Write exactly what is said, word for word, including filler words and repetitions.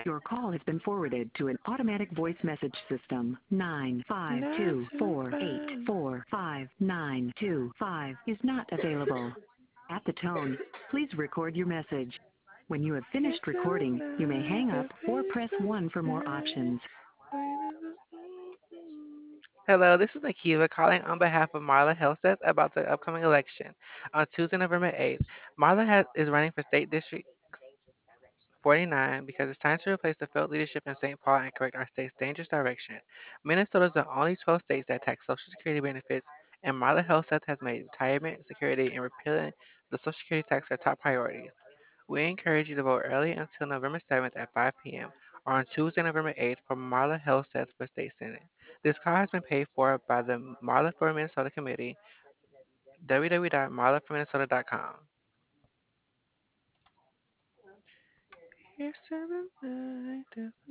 Your call has been forwarded to an automatic voice message system. Nine five Not two too four eight far. four five nine two five is not available. At the tone, please record your message. When you have finished It's recording, you may hang up another or press one for more Facebook. options. Hello, this is Nakiva calling on behalf of Marla Helseth about the upcoming election on Tuesday, November eighth. Marla has, is running for State District forty-nine because it's time to replace the failed leadership in Saint Paul and correct our state's dangerous direction. Minnesota is the only twelve states that tax Social Security benefits, and Marla Helseth has made retirement security and repealing the Social Security tax her top priorities. We encourage you to vote early until November seventh at five p m or on Tuesday, November eighth for Marla Helseth for State Senate. This call has been paid for by the Marla for Minnesota Committee, w w w dot marla for minnesota dot com. Here's seven.